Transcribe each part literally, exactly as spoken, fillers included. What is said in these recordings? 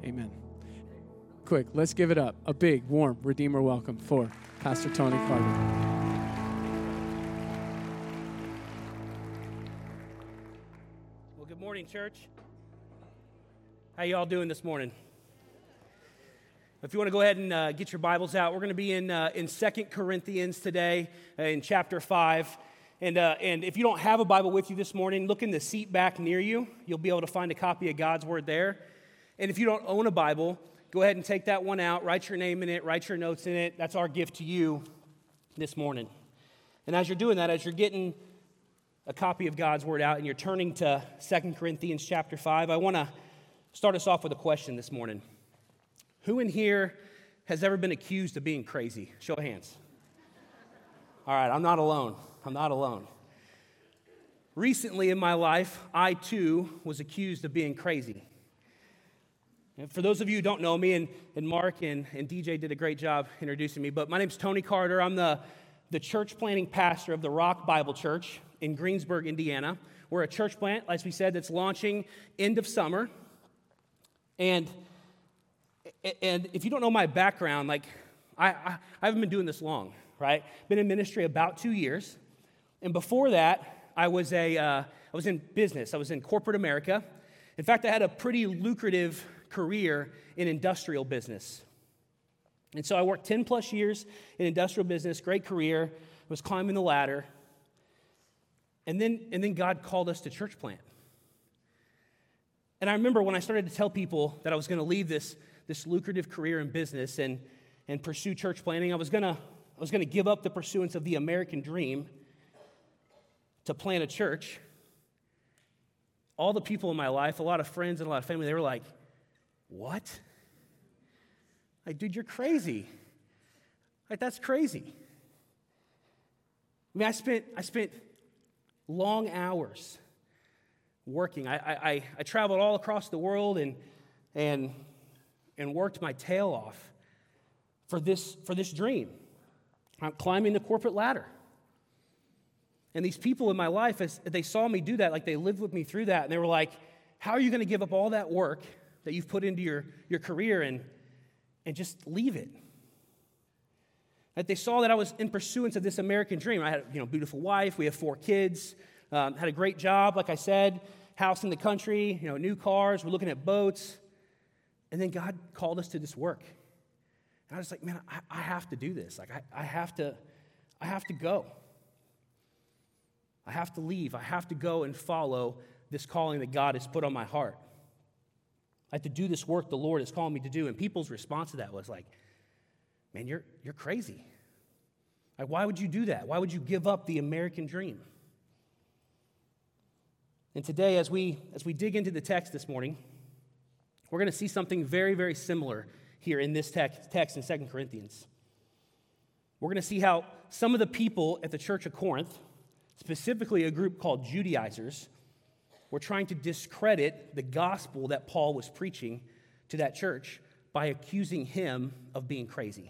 Amen. Quick, let's give it up. A big, warm Redeemer welcome for Pastor Tony Carter. Well, good morning, church. How y'all doing this morning? If you want to go ahead and uh, get your Bibles out, we're going to be in uh, in Second Corinthians today, uh, in chapter five. And uh, and if you don't have a Bible with you this morning, look in the seat back near you. You'll be able to find a copy of God's Word there. And if you don't own a Bible, go ahead and take that one out, write your name in it, write your notes in it. That's our gift to you this morning. And as you're doing that, as you're getting a copy of God's Word out and you're turning to Second Corinthians chapter five, I want to start us off with a question this morning. Who in here has ever been accused of being crazy? Show of hands. All right, I'm not alone. I'm not alone. Recently in my life, I too was accused of being crazy. And for those of you who don't know me, and, and Mark and, and D J did a great job introducing me, but my name's Tony Carter. I'm the, the church planting pastor of the Rock Bible Church in Greensburg, Indiana. We're a church plant, as we said, that's launching end of summer. And, and if you don't know my background, like, I, I, I haven't been doing this long, right? Been in ministry about two years. And before that, I was, a, uh, I was in business. I was in corporate America. In fact, I had a pretty lucrative career in industrial business. And so I worked ten plus years in industrial business, great career, was climbing the ladder. And then, and then God called us to church plant. And I remember when I started to tell people that I was going to leave this, this lucrative career in business and, and pursue church planting, I was going to I was going to give up the pursuance of the American dream to plant a church. All the people in my life, a lot of friends and a lot of family, they were like, what? Like, dude, you're crazy. Like, that's crazy. I mean, I spent I spent long hours working. I I, I traveled all across the world and and and worked my tail off for this for this dream. I'm climbing the corporate ladder. And these people in my life, as they saw me do that, like they lived with me through that, and they were like, how are you going to give up all that work that you've put into your, your career and, and just leave it? That they saw that I was in pursuance of this American dream. I had a you know, beautiful wife, we have four kids, um, had a great job, like I said, house in the country, you know, new cars, we're looking at boats. And then God called us to this work. And I was like, man, I, I have to do this. Like, I, I have to, I have to go. I have to leave. I have to go and follow this calling that God has put on my heart. I have to do this work the Lord is calling me to do. And people's response to that was like, man, you're, you're crazy. Like, why would you do that? Why would you give up the American dream? And today, as we, as we dig into the text this morning, we're going to see something very, very similar here in this text, text in Second Corinthians. We're going to see how some of the people at the church of Corinth, specifically a group called Judaizers, were trying to discredit the gospel that Paul was preaching to that church by accusing him of being crazy.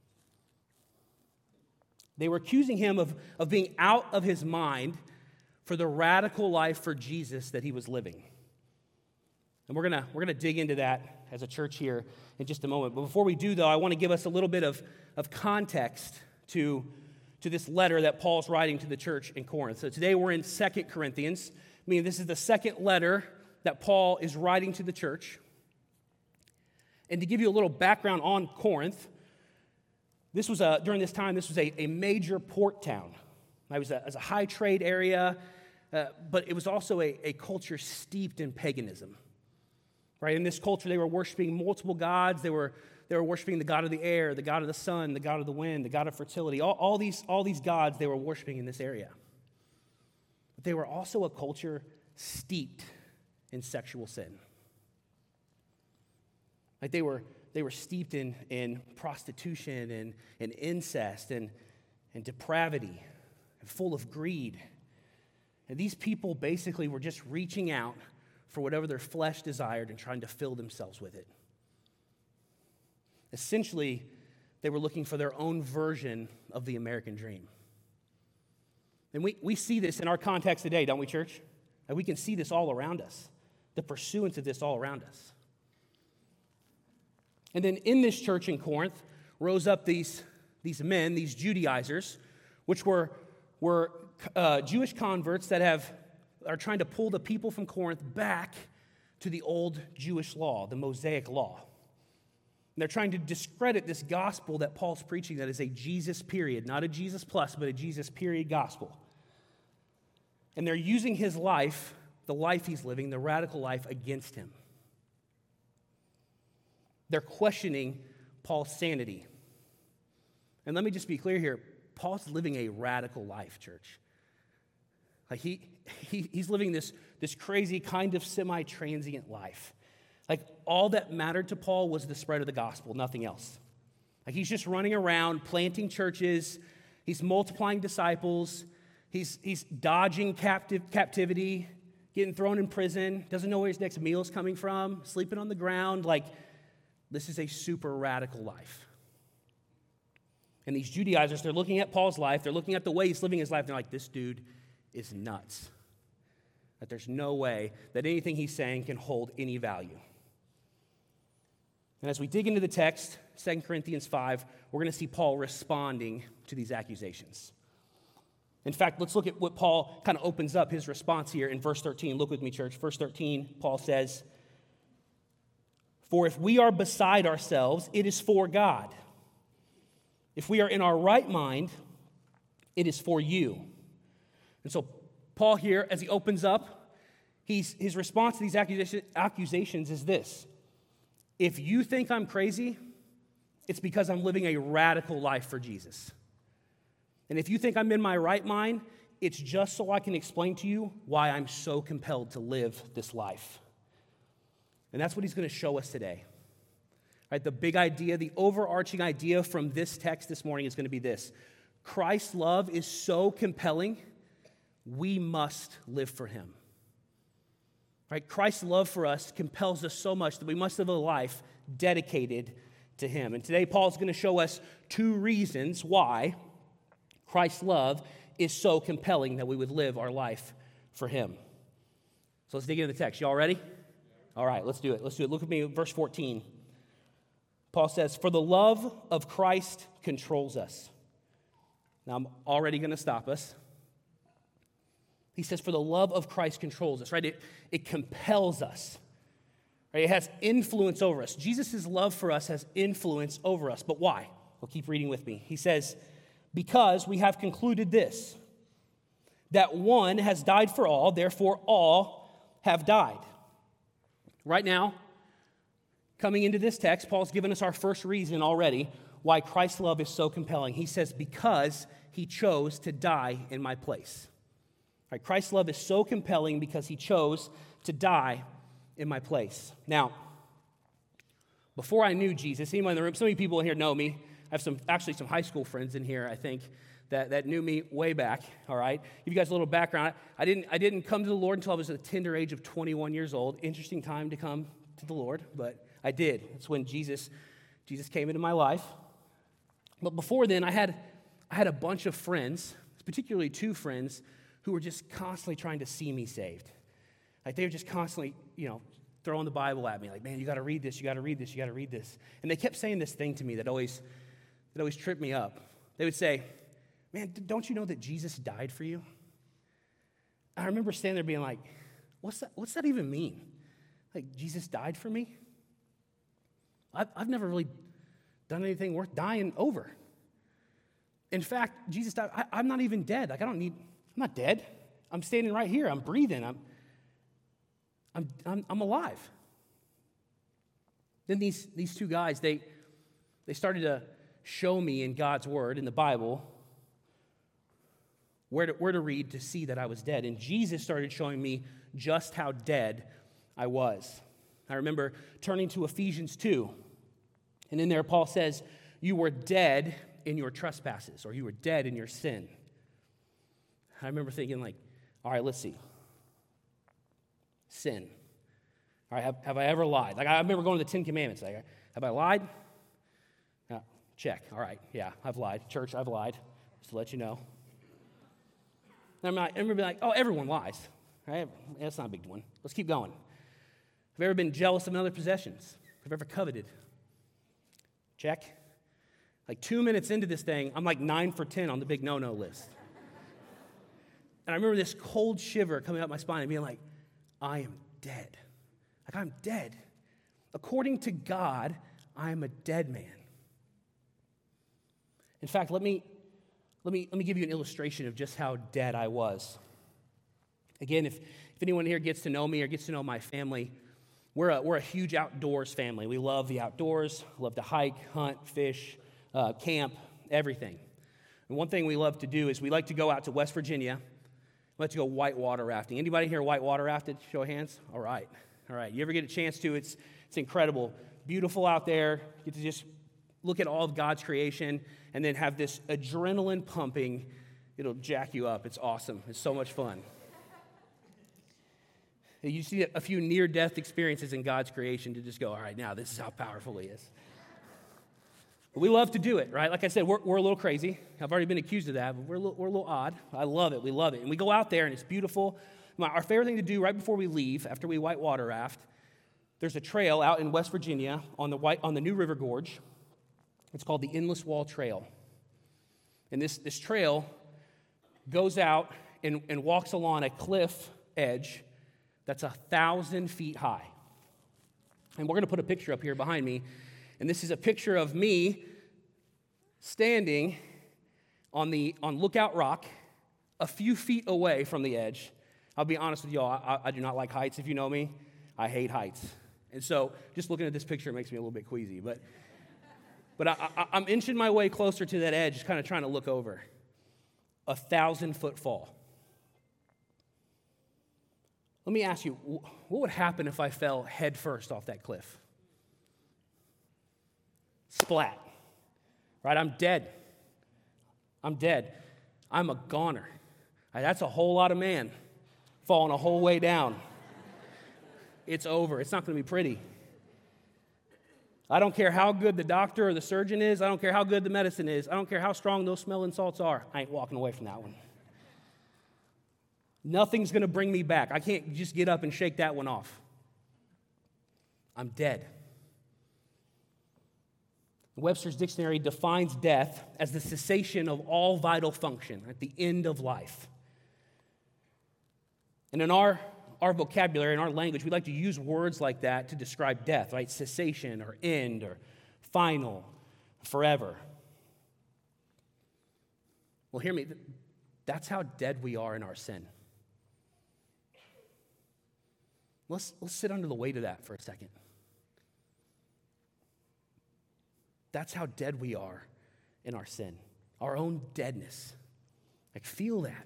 They were accusing him of, of being out of his mind for the radical life for Jesus that he was living. And we're gonna we're gonna dig into that as a church here in just a moment. But before we do, though, I want to give us a little bit of, of context to, to this letter that Paul's writing to the church in Corinth. So today we're in Second Corinthians, meaning this is the second letter that Paul is writing to the church. And to give you a little background on Corinth, this was a during this time, this was a, a major port town. It was a, it was a high trade area, uh, but it was also a, a culture steeped in paganism. Right? In this culture, they were worshiping multiple gods. They were, they were worshiping the god of the air, the god of the sun, the god of the wind, the god of fertility. All, all, these, all these gods they were worshiping in this area. But they were also a culture steeped in sexual sin. Like they were, they were steeped in, in prostitution and, and incest and, and depravity and full of greed. And these people basically were just reaching out for whatever their flesh desired and trying to fill themselves with it. Essentially, they were looking for their own version of the American dream. And we, we see this in our context today, don't we, church? And we can see this all around us, the pursuance of this all around us. And then in this church in Corinth rose up these, these men, these Judaizers, which were, were uh, Jewish converts that have are trying to pull the people from Corinth back to the old Jewish law, the Mosaic law. And they're trying to discredit this gospel that Paul's preaching that is a Jesus period, not a Jesus plus, but a Jesus period gospel. And they're using his life, the life he's living, the radical life, against him. They're questioning Paul's sanity. And let me just be clear here. Paul's living a radical life, church. Like he, he he's living this, this crazy kind of semi-transient life. Like all that mattered to Paul was the spread of the gospel, nothing else. Like he's just running around, planting churches. He's multiplying disciples. He's, he's dodging captive, captivity, getting thrown in prison, doesn't know where his next meal is coming from, sleeping on the ground. Like, this is a super radical life. And these Judaizers, they're looking at Paul's life, they're looking at the way he's living his life, and they're like, this dude is nuts. That there's no way that anything he's saying can hold any value. And as we dig into the text, Second Corinthians five, we're going to see Paul responding to these accusations. In fact, let's look at what Paul kind of opens up his response here in verse thirteen. Look with me, church. Verse thirteen, Paul says, "For if we are beside ourselves, it is for God. If we are in our right mind, it is for you." And so Paul here, as he opens up, he's, his response to these accusation, accusations is this. If you think I'm crazy, it's because I'm living a radical life for Jesus. And if you think I'm in my right mind, it's just so I can explain to you why I'm so compelled to live this life. And that's what he's going to show us today. Right, the big idea, the overarching idea from this text this morning is going to be this. Christ's love is so compelling, we must live for him. Right? Christ's love for us compels us so much that we must live a life dedicated to him. And today Paul's going to show us two reasons why Christ's love is so compelling that we would live our life for him. So let's dig into the text. Y'all ready? All right, let's do it. Let's do it. Look at me, verse fourteen. Paul says, "For the love of Christ controls us." Now, I'm already going to stop us. He says, for the love of Christ controls us, right? It, it compels us. Right? It has influence over us. Jesus' love for us has influence over us. But why? Well, keep reading with me. He says, because we have concluded this, that one has died for all, therefore all have died. Right now, coming into this text, Paul's given us our first reason already why Christ's love is so compelling. He says, because he chose to die in my place. Right, Christ's love is so compelling because he chose to die in my place. Now, before I knew Jesus, anyone in the room, some of you people in here know me. I have some, actually some high school friends in here, I think, that, that knew me way back, all right? Give you guys a little background. I didn't, I didn't come to the Lord until I was at the tender age of twenty-one years old. Interesting time to come to the Lord, but I did. It's when Jesus, Jesus came into my life. But before then, I had, I had a bunch of friends, particularly two friends, who were just constantly trying to see me saved. Like they were just constantly, you know, throwing the Bible at me. Like, man, you got to read this, you got to read this, you got to read this. And they kept saying this thing to me that always, that always tripped me up. They would say, man, don't you know that Jesus died for you? I remember standing there being like, what's that, what's that even mean? Like, Jesus died for me? I've, I've never really done anything worth dying over. In fact, Jesus died, I, I'm not even dead. Like, I don't need... I'm not dead. I'm standing right here. I'm breathing. I'm, I'm, I'm, I'm alive. Then these, these two guys, they, they started to show me in God's word, in the Bible, where to, where to read to see that I was dead. And Jesus started showing me just how dead I was. I remember turning to Ephesians two. And in there, Paul says, you were dead in your trespasses, or you were dead in your sin. I remember thinking, like, all right, let's see. Sin. All right, have, have I ever lied? Like, I remember going to the Ten Commandments. Like, have I lied? No, check. All right, yeah, I've lied. Church, I've lied, just to let you know. And I remember being like, oh, everyone lies. Right? That's not a big one. Let's keep going. Have you ever been jealous of other possessions? Have you ever coveted? Check. Like two minutes into this thing, I'm like nine for ten on the big no-no list. And I remember this cold shiver coming up my spine and being like, I am dead. Like, I'm dead. According to God, I am a dead man. In fact, let me, let me, let me give you an illustration of just how dead I was. Again, if, if anyone here gets to know me or gets to know my family, we're a, we're a huge outdoors family. We love the outdoors, love to hike, hunt, fish, uh, camp, everything. And one thing we love to do is we like to go out to West Virginia. We like to go whitewater rafting. Anybody here whitewater rafted? Show of hands. All right. All right. You ever get a chance to? It's, it's incredible. Beautiful out there. You get to just look at all of God's creation and then have this adrenaline pumping. It'll jack you up. It's awesome. It's so much fun. You see a few near-death experiences in God's creation to just go, all right, now this is how powerful He is. But we love to do it, right? Like I said, we're, we're a little crazy. I've already been accused of that, but we're a, little, we're a little odd. I love it. We love it. And we go out there, and it's beautiful. My, our favorite thing to do right before we leave, after we whitewater raft, there's a trail out in West Virginia on the, white, on the New River Gorge. It's called the Endless Wall Trail. And this, this trail goes out and, and walks along a cliff edge that's a thousand feet high. And we're going to put a picture up here behind me. And this is a picture of me standing on the on Lookout Rock a few feet away from the edge. I'll be honest with y'all, I, I do not like heights. If you know me, I hate heights. And so just looking at this picture makes me a little bit queasy. But, but I, I, I'm inching my way closer to that edge, kind of trying to look over. A thousand-foot fall. Let me ask you, what would happen if I fell head first off that cliff? Splat. Right? I'm dead. I'm dead. I'm a goner. Right, that's a whole lot of man falling a whole way down. It's over. It's not going to be pretty. I don't care how good the doctor or the surgeon is. I don't care how good the medicine is. I don't care how strong those smelling salts are. I ain't walking away from that one. Nothing's going to bring me back. I can't just get up and shake that one off. I'm dead. Webster's Dictionary defines death as the cessation of all vital function at the end of life. And in our, our vocabulary, in our language, we like to use words like that to describe death, right? Cessation or end or final, forever. Well, hear me. That's how dead we are in our sin. Let's, let's sit under the weight of that for a second. That's how dead we are in our sin, our own deadness. Like, feel that.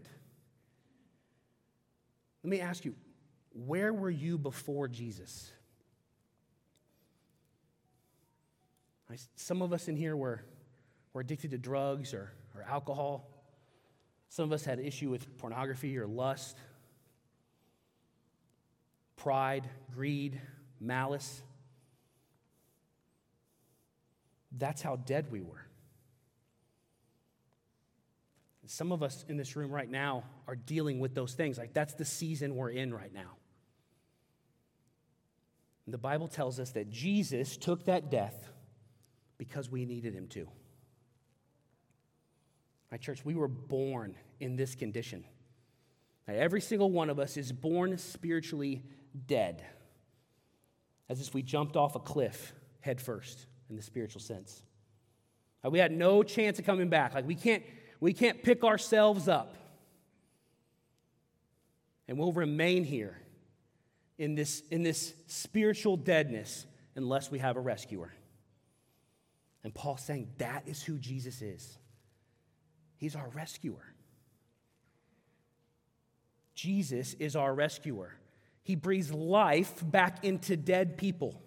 Let me ask you, where were you before Jesus? Some of us in here were, were addicted to drugs or, or alcohol. Some of us had issue with pornography or lust, pride, greed, malice. That's how dead we were. Some of us in this room right now are dealing with those things. Like, that's the season we're in right now. And the Bible tells us that Jesus took that death because we needed Him to. My church, we were born in this condition. Now, every single one of us is born spiritually dead, as if we jumped off a cliff head first in the spiritual sense. Like, we had no chance of coming back. Like, we can't, we can't pick ourselves up. And we'll remain here in this, in this spiritual deadness unless we have a rescuer. And Paul's saying that is who Jesus is. He's our rescuer. Jesus is our rescuer. He breathes life back into dead people.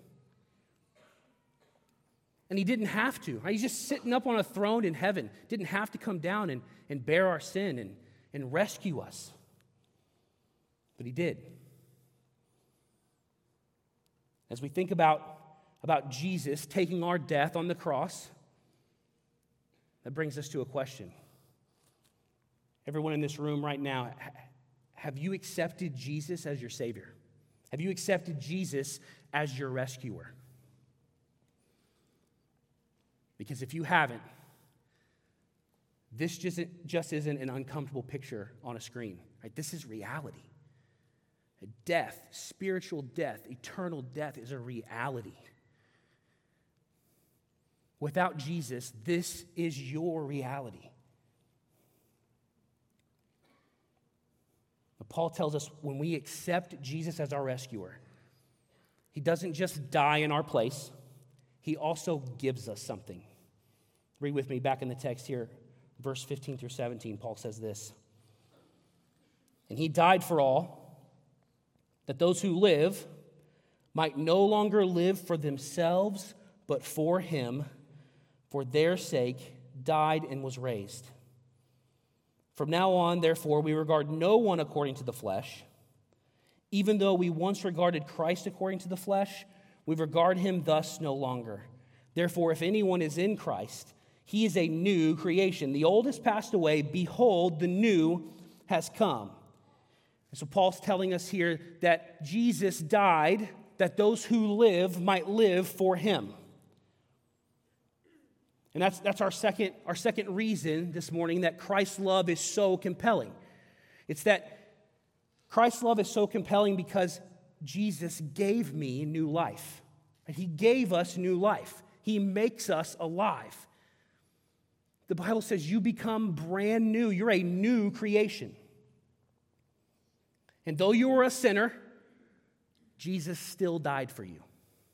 And He didn't have to. Right? He's just sitting up on a throne in heaven. Didn't have to come down and, and bear our sin and, and rescue us. But He did. As we think about, about Jesus taking our death on the cross, that brings us to a question. Everyone in this room right now, have you accepted Jesus as your Savior? Have you accepted Jesus as your rescuer? Because if you haven't, this just, just isn't an uncomfortable picture on a screen. Right? This is reality. Death, spiritual death, eternal death is a reality. Without Jesus, this is your reality. But Paul tells us when we accept Jesus as our rescuer, he doesn't just die in our place, he also gives us something. Read with me back in the text here, verse fifteen through seventeen. Paul says this. And he died for all, that those who live might no longer live for themselves, but for him, for their sake, died and was raised. From now on, therefore, we regard no one according to the flesh. Even though we once regarded Christ according to the flesh, we regard him thus no longer. Therefore, if anyone is in Christ, he is a new creation. The old has passed away. Behold, the new has come. And so Paul's telling us here that Jesus died that those who live might live for him. And that's, that's our second, our second reason this morning that Christ's love is so compelling. It's that Christ's love is so compelling because Jesus gave me new life. He gave us new life. He makes us alive. The Bible says you become brand new. You're a new creation. And though you were a sinner, Jesus still died for you.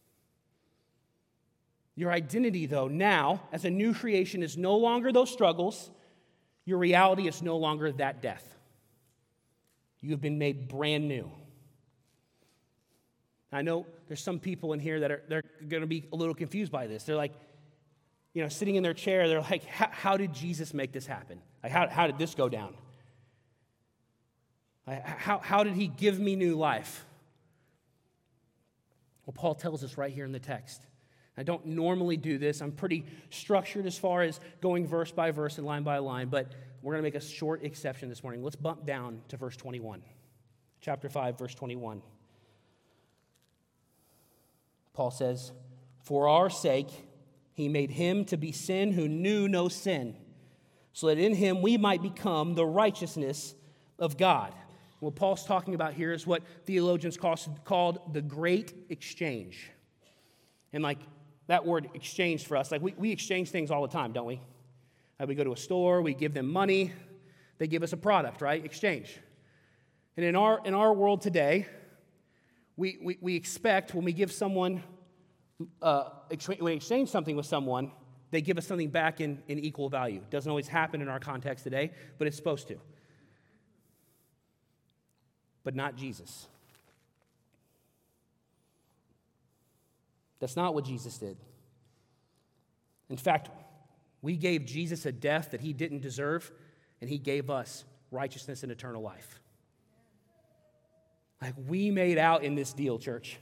Your identity, though, now, as a new creation, is no longer those struggles. Your reality is no longer that death. You have been made brand new. I know there's some people in here that are they're going to be a little confused by this. They're like, you know, sitting in their chair, they're like, how did Jesus make this happen? Like, how, how did this go down? How, how did he give me new life? Well, Paul tells us right here in the text. I don't normally do this. I'm pretty structured as far as going verse by verse and line by line, but we're going to make a short exception this morning. Let's bump down to verse twenty-one. Chapter five, verse twenty-one. Paul says, for our sake, he made him to be sin who knew no sin, so that in him we might become the righteousness of God. What Paul's talking about here is what theologians call, called the great exchange. And like that word exchange for us, like we, we exchange things all the time, don't we? Like we go to a store, we give them money, they give us a product, right? Exchange. And in our in our world today, we, we, we expect when we give someone, uh, when we exchange something with someone, they give us something back in, in equal value. Doesn't always happen in our context today, but it's supposed to. But not Jesus. That's not what Jesus did. In fact, we gave Jesus a death that he didn't deserve, and he gave us righteousness and eternal life. Like we made out in this deal, church.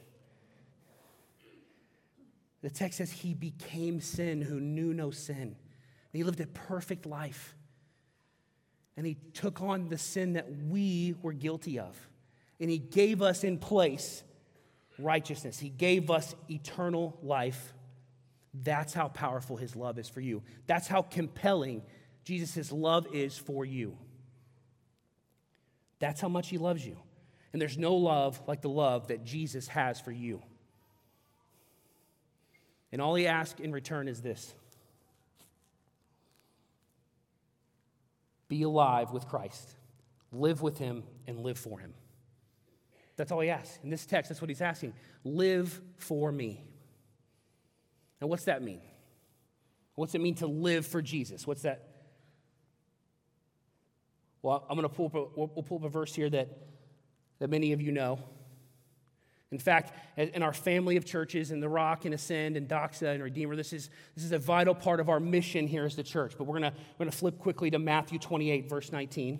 The text says he became sin who knew no sin. And he lived a perfect life. And he took on the sin that we were guilty of. And he gave us in place righteousness. He gave us eternal life. That's how powerful his love is for you. That's how compelling Jesus' love is for you. That's how much he loves you. And there's no love like the love that Jesus has for you. And all he asks in return is this: be alive with Christ. Live with him and live for him. That's all he asks. In this text, that's what he's asking. Live for me. Now, what's that mean? What's it mean to live for Jesus? What's that? Well, I'm going to pull up a, we'll pull up a verse here that, that many of you know. In fact, in our family of churches, in the Rock and Ascend and Doxa and Redeemer, this is, this is a vital part of our mission here as the church. But we're going to we're going to flip quickly to Matthew twenty-eight, verse nineteen.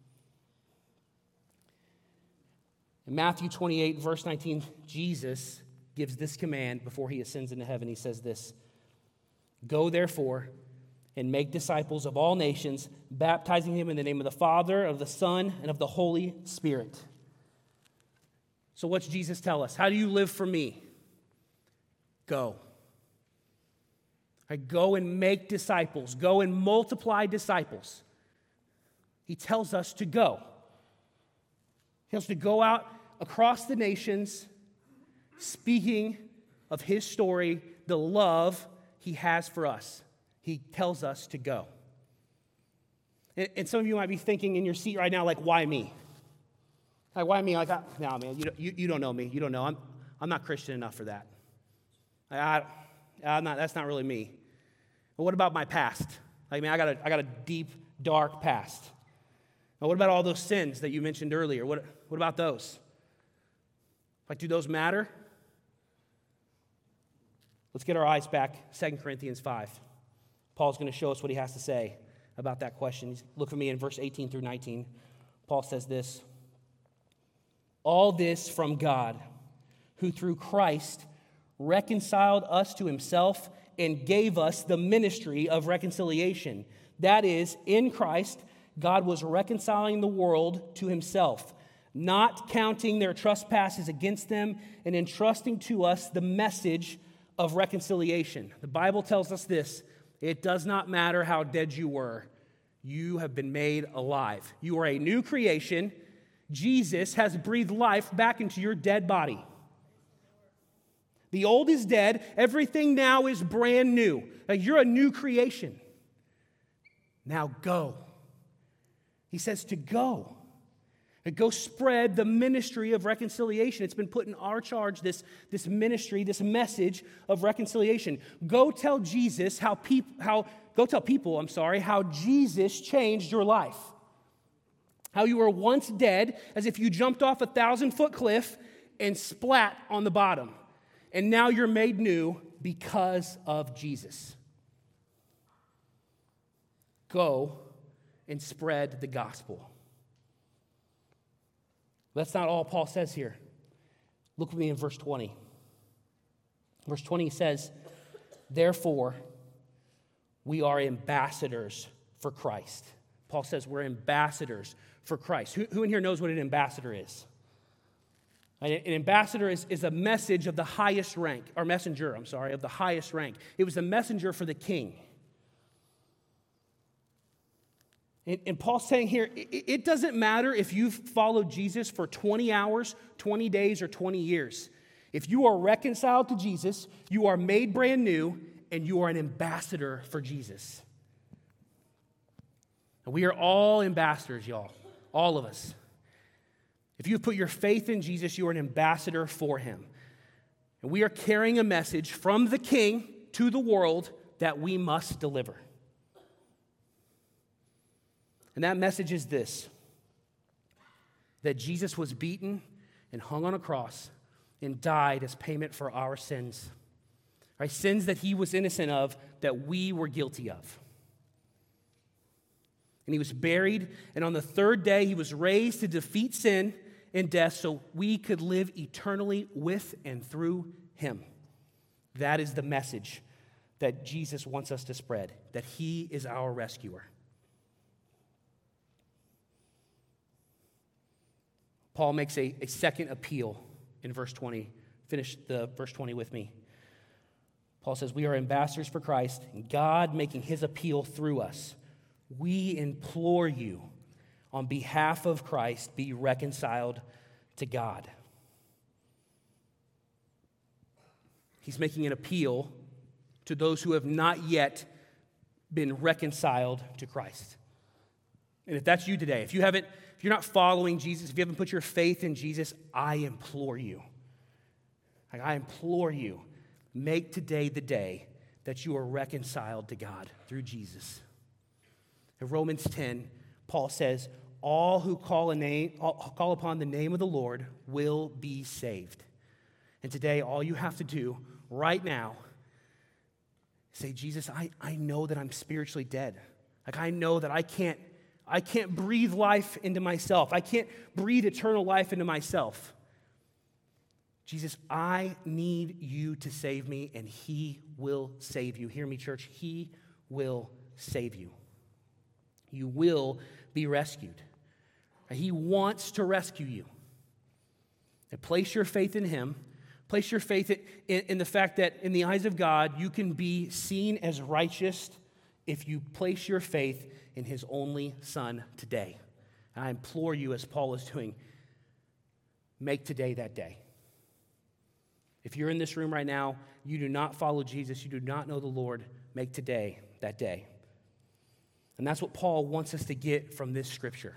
In Matthew twenty-eight, verse nineteen, Jesus gives this command before he ascends into heaven. He says this: go therefore and make disciples of all nations, baptizing them in the name of the Father, of the Son, and of the Holy Spirit. So what's Jesus tell us? How do you live for me? Go. Right? Go and make disciples. Go and multiply disciples. He tells us to go. He tells us to go out across the nations, speaking of his story, the love he has for us. He tells us to go. And, and some of you might be thinking in your seat right now, like, why me? Like, why me? Like, I, no, man, you, you, you don't know me. You don't know. I'm, I'm not Christian enough for that. Like, I, I'm not, that's not really me. But what about my past? Like, man, I got a, I got a deep, dark past. Now, what about all those sins that you mentioned earlier? What, what about those? Like, do those matter? Let's get our eyes back, Second Corinthians five. Paul's going to show us what he has to say about that question. Look at me in verse eighteen through nineteen. Paul says this, all this from God, who through Christ reconciled us to himself and gave us the ministry of reconciliation. That is, in Christ, God was reconciling the world to himself, not counting their trespasses against them, and entrusting to us the message of reconciliation. The Bible tells us this, it does not matter how dead you were, you have been made alive. You are a new creation. Jesus has breathed life back into your dead body. The old is dead. Everything now is brand new. Like, you're a new creation. Now go. He says to go. And go spread the ministry of reconciliation. It's been put in our charge, this, this ministry, this message of reconciliation. Go tell Jesus how people, how, go tell people, I'm sorry, how Jesus changed your life. How you were once dead, as if you jumped off a thousand-foot cliff and splat on the bottom. And now you're made new because of Jesus. Go and spread the gospel. That's not all Paul says here. Look with me in verse twenty. Verse twenty says, therefore, we are ambassadors for Christ. Paul says we're ambassadors for Christ. Who, who in here knows what an ambassador is? An ambassador is, is a message of the highest rank, or messenger, I'm sorry, of the highest rank. It was a messenger for the king. And, and Paul's saying here, it, it doesn't matter if you've followed Jesus for twenty hours, twenty days, or twenty years. If you are reconciled to Jesus, you are made brand new, and you are an ambassador for Jesus. And we are all ambassadors, y'all. All of us. If you've put your faith in Jesus, you are an ambassador for him. And we are carrying a message from the King to the world that we must deliver. And that message is this, that Jesus was beaten and hung on a cross and died as payment for our sins. Right? Sins that he was innocent of, that we were guilty of. And he was buried, and on the third day he was raised to defeat sin and death so we could live eternally with and through him. That is the message that Jesus wants us to spread, that he is our rescuer. Paul makes a, a second appeal in verse twenty. Finish the verse twenty with me. Paul says, we are ambassadors for Christ, and God making his appeal through us. We implore you, on behalf of Christ, be reconciled to God. He's making an appeal to those who have not yet been reconciled to Christ. And if that's you today, if you haven't, if you're not following Jesus, if you haven't put your faith in Jesus, I implore you. Like, I implore you, make today the day that you are reconciled to God through Jesus. In Romans ten, Paul says, all who call, a name, call upon the name of the Lord will be saved. And today, all you have to do right now is say, Jesus, I, I know that I'm spiritually dead. Like, I know that I can't, I can't breathe life into myself. I can't breathe eternal life into myself. Jesus, I need you to save me, and he will save you. Hear me, church. He will save you. You will be rescued. He wants to rescue you. And place your faith in him. Place your faith in, in the fact that in the eyes of God, you can be seen as righteous if you place your faith in his only Son today. And I implore you, as Paul is doing, make today that day. If you're in this room right now, you do not follow Jesus, you do not know the Lord, make today that day. And that's what Paul wants us to get from this scripture.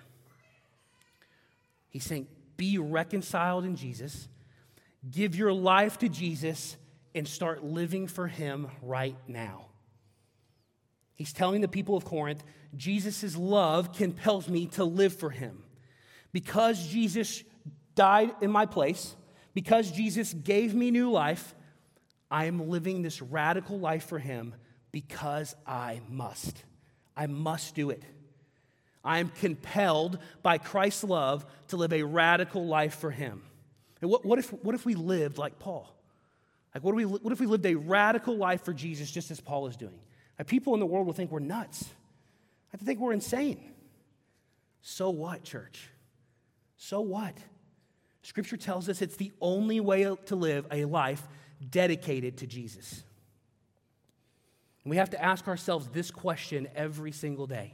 He's saying, be reconciled in Jesus, give your life to Jesus, and start living for him right now. He's telling the people of Corinth, Jesus' love compels me to live for him. Because Jesus died in my place, because Jesus gave me new life, I am living this radical life for him because I must. I must do it. I am compelled by Christ's love to live a radical life for him. And what, what, if, what if we lived like Paul? Like, what, do we, what if we lived a radical life for Jesus just as Paul is doing? Like, people in the world will think we're nuts. I think we're insane. So what, church? So what? Scripture tells us it's the only way to live a life dedicated to Jesus. And we have to ask ourselves this question every single day.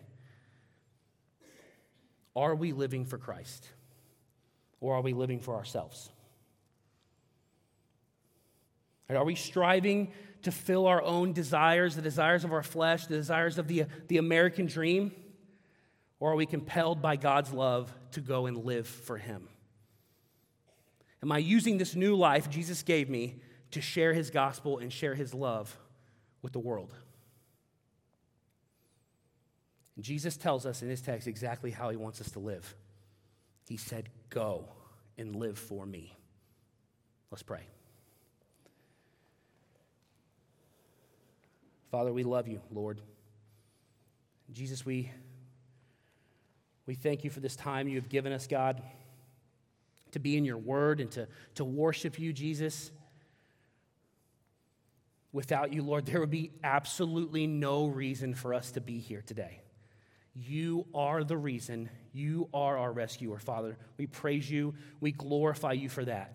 Are we living for Christ? Or are we living for ourselves? Are we striving to fill our own desires, the desires of our flesh, the desires of the, the American dream? Or are we compelled by God's love to go and live for him? Am I using this new life Jesus gave me to share his gospel and share his love with the world? And Jesus tells us in his text exactly how he wants us to live. He said, go and live for me. Let's pray. Father, we love you, Lord. Jesus, we, we thank you for this time you have given us, God, to be in your word and to, to worship you, Jesus. Without you, Lord, there would be absolutely no reason for us to be here today. You are the reason. You are our rescuer, Father. We praise you. We glorify you for that.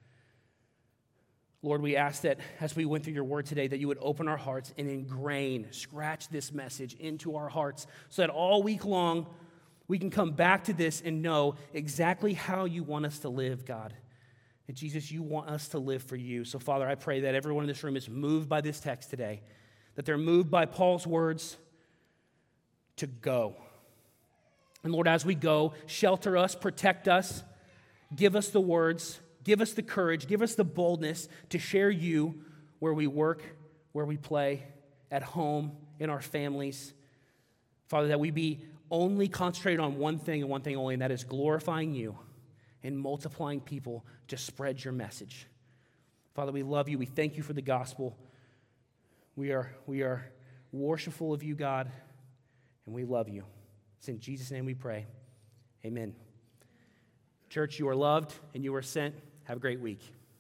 Lord, we ask that as we went through your word today, that you would open our hearts and ingrain, scratch this message into our hearts so that all week long we can come back to this and know exactly how you want us to live, God. And Jesus, you want us to live for you. So, Father, I pray that everyone in this room is moved by this text today, that they're moved by Paul's words to go. And Lord, as we go, shelter us, protect us, give us the words, give us the courage, give us the boldness to share you where we work, where we play, at home, in our families. Father, that we be only concentrated on one thing and one thing only, and that is glorifying you and multiplying people to spread your message. Father, we love you. We thank you for the gospel. We are, we are worshipful of you, God, and we love you. It's in Jesus' name we pray. Amen. Church, you are loved and you are sent. Have a great week.